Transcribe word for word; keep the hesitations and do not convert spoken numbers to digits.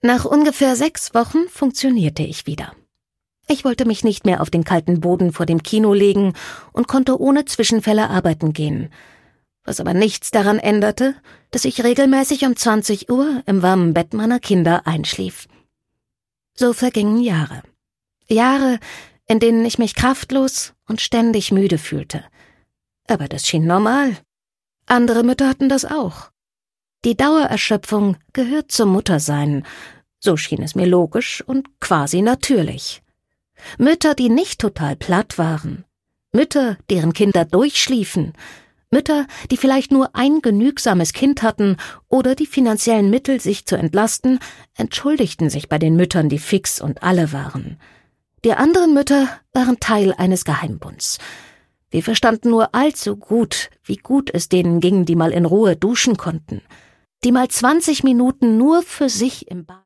Nach ungefähr sechs Wochen funktionierte ich wieder. Ich wollte mich nicht mehr auf den kalten Boden vor dem Kino legen und konnte ohne Zwischenfälle arbeiten gehen. Was aber nichts daran änderte, dass ich regelmäßig um zwanzig Uhr im warmen Bett meiner Kinder einschlief. So vergingen Jahre. Jahre, in denen ich mich kraftlos und ständig müde fühlte. Aber das schien normal. Andere Mütter hatten das auch. Die Dauererschöpfung gehört zum Muttersein. So schien es mir logisch und quasi natürlich. Mütter, die nicht total platt waren. Mütter, deren Kinder durchschliefen. Mütter, die vielleicht nur ein genügsames Kind hatten oder die finanziellen Mittel, sich zu entlasten, entschuldigten sich bei den Müttern, die fix und alle waren. Die anderen Mütter waren Teil eines Geheimbunds. Wir verstanden nur allzu gut, wie gut es denen ging, die mal in Ruhe duschen konnten, die mal zwanzig Minuten nur für sich im Bad